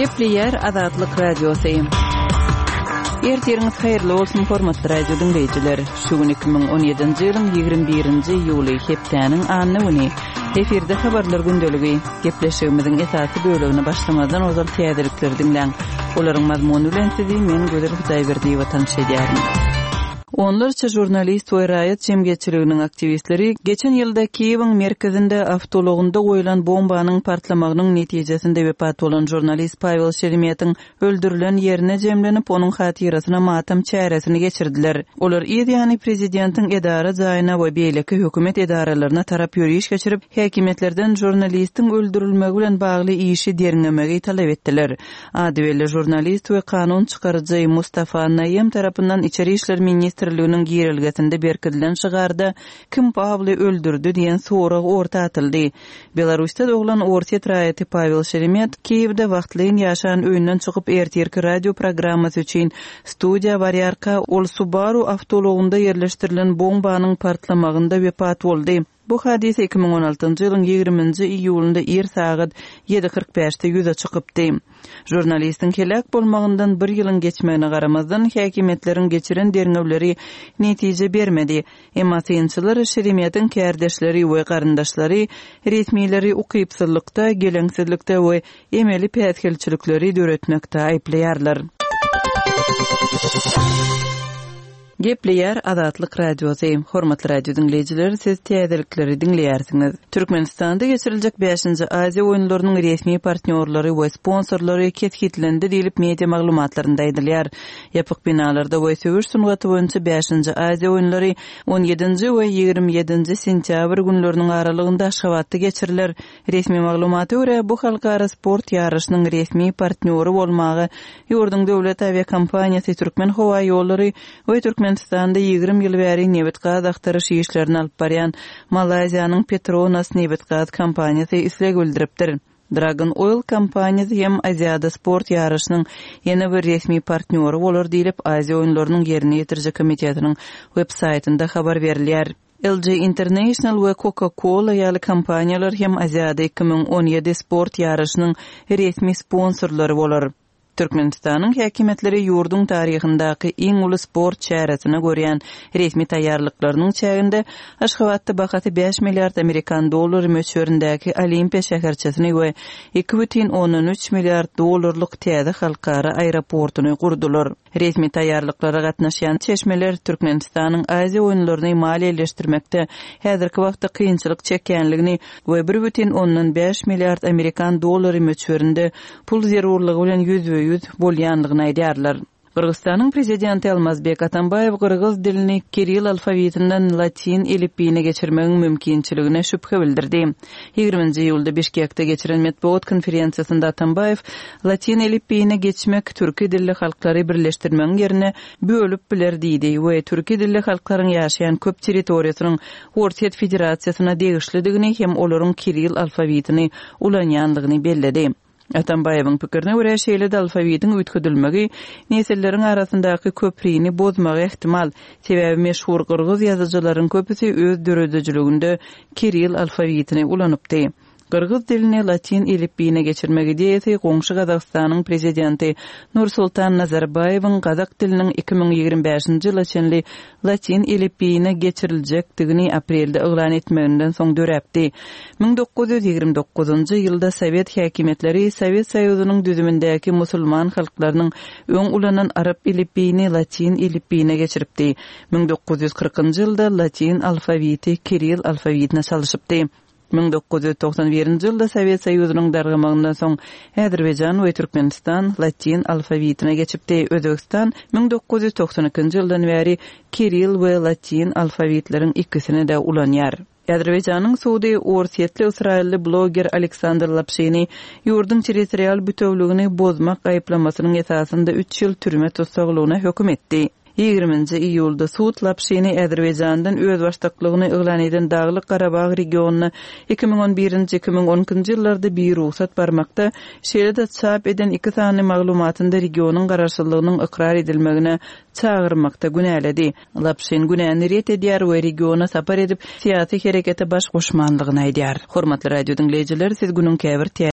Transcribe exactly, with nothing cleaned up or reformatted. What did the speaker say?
Gepleyer Azatlyk Radiosu. Ertiriniz hayırlı olsun hormatly radio dinleyijiler. Şu gün iki bin on ýedinji ýylyň ýygrimi birinji ýuly hepdeniň anyny güni. Eferde habarlar gündeligi. Gepleşigimiziň esasy bölümine başlamadan ozal täzelikleri dinleň. Olaryň mazmuny bilen sizi men Gözel Hudaýberdiýewa tanışdyrýaryn. Onlarca jurnalist we raýat jemgyýetçiliginiň aktivistleri geçen ýylda Kiýewiň merkezinde awtologunda goýulan bombanyň partlamagynyň netijesinde wepat bolan jurnalist Pavel Şeremetýewiň öldürilen ýerine jemlenip onuň hatyrasyna matam çäresini geçirdiler. Olar ýa-ni prezidentiň edara jaýyna we beýleki hökümet edaralaryna tarap ýürüýüş geçirip, häkimetlerden jurnalistiň öldürilmegi bilen bagly işi derinlemegi talap etdiler. Adywelli jurnalist we kanun çykarjy Mustafa Naýem tarapyndan içeri işler ministri Ministrliginiň girilgesinde berkidilen şygarda kim Pavly öldürdü diýen sorag orta atyldy. Belarusda doglan orta raýaty Pavel Şeremet Kiýewde wagtlyň ýaşan öýünden çykyp ertirki radio programmasy üçin studiýa barýarka ol Subaru awtologunda ýerleşdirilen bombanyň partlamagynda wepat boldy. Bu hadise iki bin on altynjy ýylyň ýygrimiňji iýulynda er sagat ýedi kırk beşde ýüze çykypdy. Jurnalistiň helak bolmagyndan bir ýylyň geçmegine garamazdan häkimetleriň geçiren derinewleri netije bermedi. Emma synçylar Şeremetýewiň kärdeşleri we garyndaşlary resmiýetleri ukypsızlykda, geleňsizlikde we emeli pätkelçilikleri döretmekde aýplaýarlar. Gepleyer Azatlyk Radiosu. Hormatly radio dinleyijiler, siz täzelikleri dinleýärsiňiz. Türkmenistanda geçiriljek beşinji Aziýa oýunlarynyň resmi partnerleri we sponsorlary ketgitlendi diýilip media maglumatlarynda aýdylýar. Ýapyk binalarda we söwüş sungaty boýunça beşinji Aziýa oýunlary on ýedinji we ýygrimi ýedinji sentýabr günleriniň aralygynda Aşgabatda geçiriler. Resmi maglumaty görä bu halkara sport ýarışynyň resmi partneri bolmagy ýurdun döwlet aviakompaniýasy Türkmen Howa ýollary we Türkmen Türkmenistanda ýygrimi ýyl bäri nebetgaz aktaryş işlerini alyp barýan Malaziýanyň Petronas nebetgaz kompaniýasy isleg bildiripdir. Dragon Oil kompaniýasy hem Aziýada sport ýarışynyň ýene bir resmi partneri bolar diýilip Aziýa oýunlarynyň ýerine ýetirjek komitetining web-saýtynda habar berilýär. L G International we Coca-Cola ýaly kompaniýalar hem Aziýada iki bin on ýedi sport ýarışynyň resmi sponsorlary bolar. Türkmenistanyň häkimetleri ýurdun taryhyndaky iň uly sport çäresini görýän resmi taýýarlyklarynyň çäginde Aşgabatda bakaty beş milliard Amerikan dollary möçberindäki Olimpiya şäherçesini we iki бүтүн onuň üç milliard dollarlyk täze halkara aeroportuny gurdular. Resmi taýýarlyklara gatnaşan çeşmeler Türkmenistanyň Aziýa oýunlaryny maliýeleşdirmekde häzirki wagtda kynçylyk çekýänligini we bir бүтүn onuň beş milliard Amerikan dollary möçberinde pul zerurlygy bilen ýüz ýüz bolýanlygyny aýdýarlar. Kırgızstanın prezidenti Almazbek Atambayev Kırgız dilini Kiril alfabetinden Latin elifbiine geçirmenin mümkinçiligine şüphe bildirdi. ýygrimiňji ýylda Bişkekde geçiren metbuat konferensiýasynda Atambayev Latin elifbiine geçmek türki dilli halklary birleşdirmeň ýerine bölüp biler diýdi we türki dilli halklaryň ýaşaýan köp territoriýasynyň Orta Federasiýasyna degişlidigini hem olaryň Kiril alfabetini ulanýanlygyny belledi. Atambayewiň pikirine görä şeýle alfabetiň üýtgedilmegi nesilleriň arasyndaky köprüni bozmagy ihtimal. Sebäbi meşhur kyrgyz ýazyjylaryň köpüsi öz döredejliginde Kiril alfabetini ulanypdy. Kırgız dilini Latin elifbiine geçirmegi diýeti goňşy Gazagstanyň prezidenti Nursultan Nazarbayewiň Gazak diliniň iki bin ýygrimi beşinji ýyl içinde Latin elifbiine geçiriljekdigini aprelde eglan etmeginden soň döräpdi. bin dokuz yüz ýygrimi dokuzunjy ýylda Sowet häkimetleri Sowet Soýuzynyň düzümindäki musulman halklarynyň öň ulanan arab elifbiini Latin elifbiine geçiripdi. bin dokuz yüz kırkynjy ýylda Latin alfabeti Kiril alfabetine çalyşypdy. bin dokuz yüz toksan birinji ýylda Sowet Soýuzynyň dargymagyndan soň Äzerbeýjan we Türkmenistan Latin alfabetine geçipdi. Özbegistan bin dokuz yüz toksan ikinji ýyldan bäri Kiril we Latin alfabetleriň ikisini de ulanýar. Äzerbeýjanyň Suudi Orsiýetli Israilli bloger Aleksandr Lapşini ýurdun territorial bütewligini bozmak aýplamasynyň esasynda üç ýyl türme tutsaglygyna hökm etdi. ýygrimiňji iýulda Suud Lapşini Äzerbeýjandan öz başdaklygyny eglan eden Daglyk Garabag regionuna iki bin on birinji iki bin on ikinji ýyllarda bir ruhsat barmakda şeýle çap eden iki sany maglumatynda regionyň garaşsyzlygynyň ikrar edilmegine çağırmakda günäledi. Lapşin günäni ret edýär we regiona sapar edip siýasy herekete baş goşmanlygyny aýdýar. Hormatly radio dinleýijiler, siz günüň käbir